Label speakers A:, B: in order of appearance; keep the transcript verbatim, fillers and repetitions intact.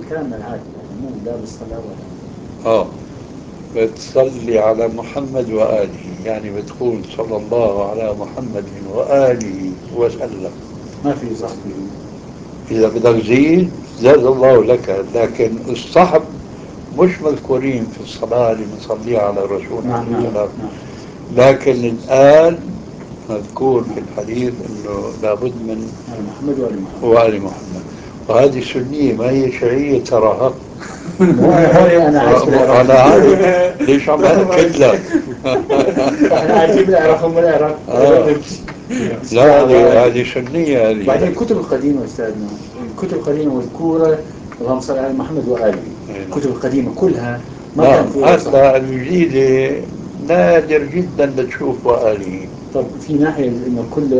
A: كلامنا العادي يعني مو لا بالصلاة ولا.
B: آه بتصلي على محمد وآله، يعني بتقول صلى الله على محمد وآله وسلم.
A: ما في صحبه.
B: إذا بدك زيد زاد الله لك، لكن الصحب مش مذكورين في الصلاة اللي بنصليها على الرسول
A: نعم
B: عليه
A: نعم
B: السلام.
A: نعم.
B: لكن الآن مذكور في
A: نعم.
B: الحديث أنه لابد من
A: على محمد وآل محمد.
B: وآل محمد. وهذه سنية ما هي شيعية تراها.
A: مو هون أنا عايش في العراق.
B: أنا عارف ليش عم أكد لك.
A: احنا عايشين بالعراق هم العراق.
B: آه
A: بسم الله
B: لا، هذه
A: وآله.
B: هذه سنية
A: بعدين
B: هذه.
A: الكتب القديمة أستاذنا، الكتب القديمة مذكورة اللهم صل على محمد وآله.
B: أي نعم.
A: الكتب القديمة كلها ما كان
B: نعم،
A: فيها صحب.
B: هلا الجديدة نادر جدا لتشوف وآله.
A: طب في ناحية إنه كل